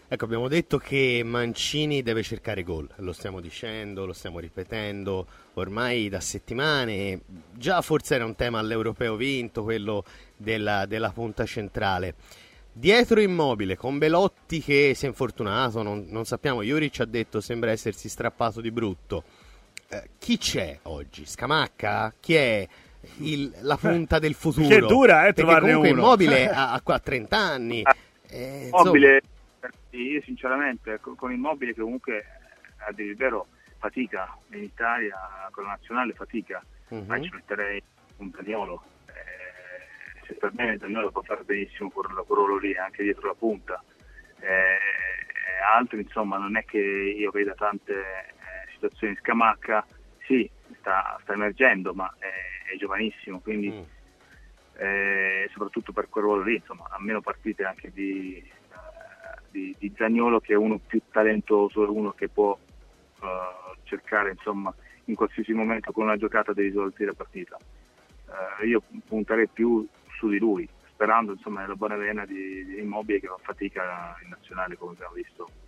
Ecco, abbiamo detto che Mancini deve cercare gol, lo stiamo dicendo, lo stiamo ripetendo ormai da settimane, già forse era un tema all'Europeo vinto, quello della punta centrale. Dietro Immobile, con Belotti che si è infortunato, non sappiamo, Juric ha detto sembra essersi strappato di brutto. Chi c'è oggi? Scamacca? Chi è la punta del futuro? Che è dura, Perché trovarne comunque uno. Immobile ha 30 anni. Insomma. Immobile, io sinceramente con Immobile che comunque a dire il vero fatica in Italia con la nazionale fatica, ma ci metterei un Zaniolo. Se per me Zaniolo può fare benissimo quel ruolo lì anche dietro la punta, altri insomma non è che io veda tante situazioni. Scamacca sì, sta emergendo, ma è giovanissimo, quindi soprattutto per quel ruolo lì insomma ha meno partite anche di Zaniolo, che è uno più talentoso, è uno che può cercare insomma in qualsiasi momento con una giocata di risolvere la partita. Io punterei più su di lui, sperando insomma nella buona vena di Immobile, che fa fatica in nazionale come abbiamo visto.